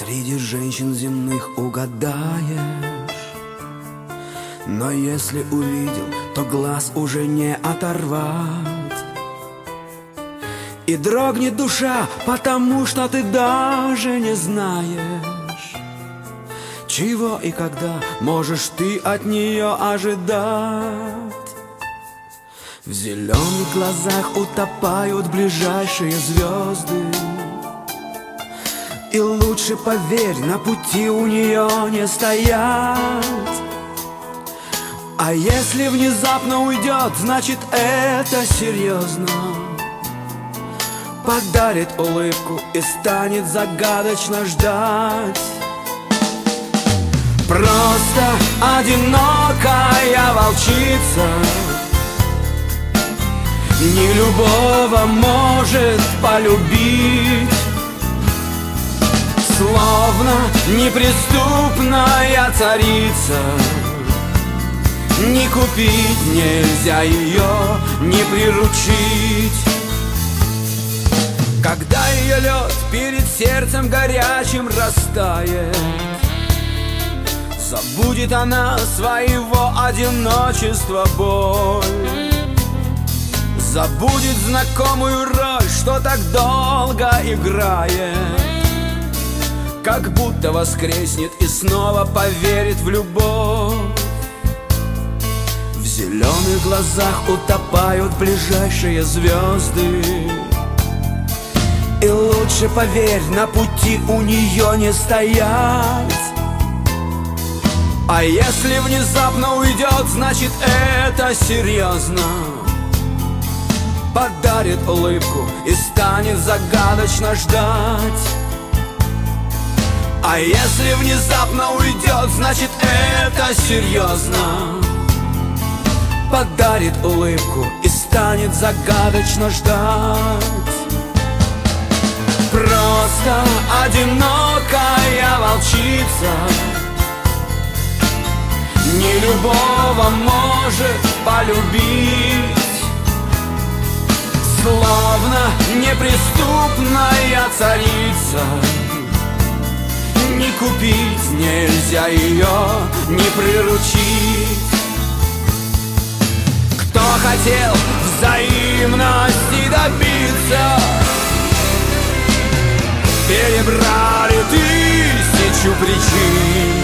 среди женщин земных угадаешь. Но если увидел, то глаз уже не оторвать. И дрогнет душа, потому что ты даже не знаешь, чего и когда можешь ты от нее ожидать. В зеленых глазах утопают ближайшие звезды, и лучше, поверь, на пути у нее не стоять. А если внезапно уйдет, значит это серьезно. Подарит улыбку и станет загадочно ждать. Просто одинокая волчица не любого может полюбить. Словно неприступная царица, не купить нельзя ее, не приручить. Когда ее лед перед сердцем горячим растает, забудет она своего одиночества боль. Забудет знакомую роль, что так долго играет, как будто воскреснет и снова поверит в любовь. В зеленых глазах утопают ближайшие звезды, и лучше, поверь, на пути у нее не стоять. А если внезапно уйдет, значит это серьезно. Подарит улыбку и станет загадочно ждать. А если внезапно уйдет, значит это серьезно. Подарит улыбку и станет загадочно ждать. Просто одинокая волчица не любого может полюбить. Словно неприступная царица, не купить нельзя ее, не приручить. Кто хотел взаимности добиться, перебрали тысячу причин.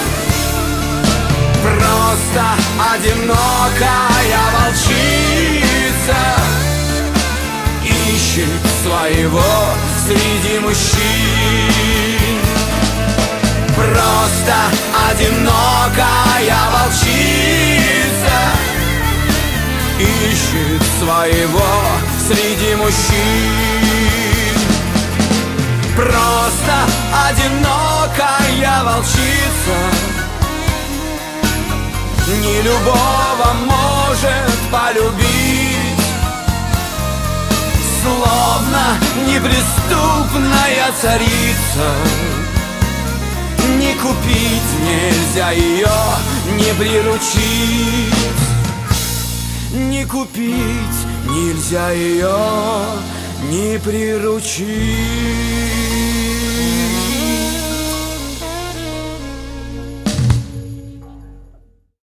Просто одинокая волчица ищет своего среди мужчин. Просто одинокая волчица ищет своего среди мужчин. Просто одинокая волчица не любого может полюбить. Словно неприступная царица, не купить нельзя ее, не приручить. Не купить нельзя ее, не приручить.